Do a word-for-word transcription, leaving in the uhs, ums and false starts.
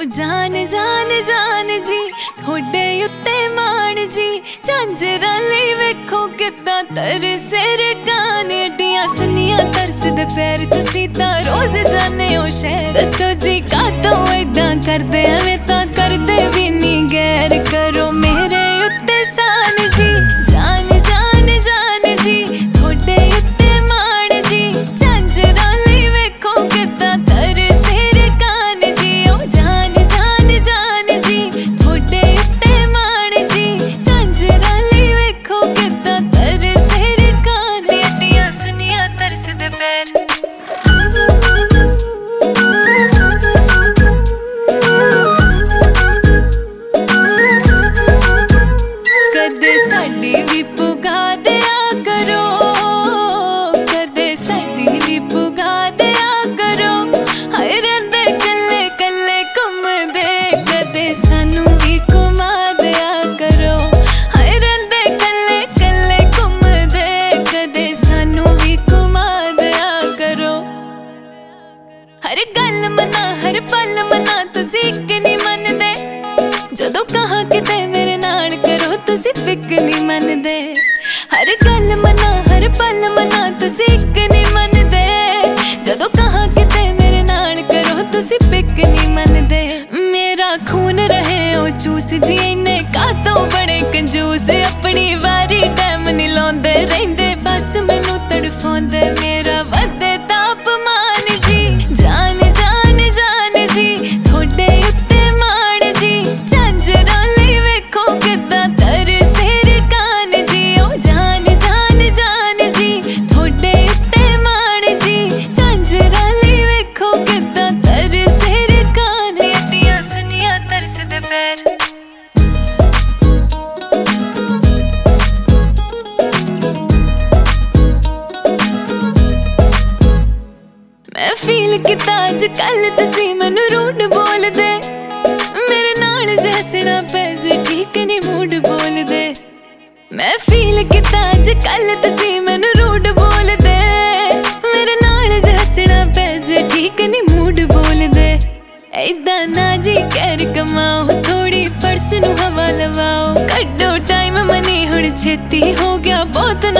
जान जान जान जी थोड़े उत्ते मान जी झांजरा लई वेखो किदां तरसे रकान अड्डियां सुनिया तरसदे पैर तुसीं तां रोज जाने ओ शहर दसो जी कातों इदां करदे एवें तां करदे भी नहीं गैर करो मेरे उत्ते सान जी जान जान जान जी थोड़े उत्ते मान जी झांजरा लई वेखो किदां तरसे रकान जी ओ जान जान जान जी थोड़े उत्ते मान जी झांजरा लई वेखो किदां तरसे रकान अड्डियां सुनिया तरसदे पैर हर गल मना हर पल मना तुसी इक नहीं मनदे जदों कहा किते मेरे नाल करो तुसी फिक नहीं मनदे हर गल मना हर पल मना तुसी इक नहीं मनदे जदों कहा किते मेरे नाल करो तुसी फिक नहीं मनदे मेरा खून रहे ओ चूस जी इन्ने कातों बड़े कंजूस अपनी वारी टाइम नहीं लाउंदे रहिंदे बस मैनू तड़फाउंदे मेरा वधे तापमान जी जान जान जान जी थोड़े उत्ते मान जी झांजरा लई वेखो किदां तरसे रकान जी ओ जान जान जान जी थोड़े उत्ते मान जी झांजरा लई वेखो किदां तरसे रकान अड्डियां सुनिया तरसदे पैर मैं फील किता अज कल तुसी मैनू रूड बोलदे मेरे नाल जैसना पै जे ठीक नहीं मूड बोलदे मैं फील किता अज कल तुसी मैनू रूड बोलदे मेरे नाल जैसना पै जे ठीक नहीं मूड बोलदे इदां ना जी कैर कमाओ थोड़ी पर्स नू हवा लवाओ कड्डो टाइम मनी हुण छेती हो गया बहुत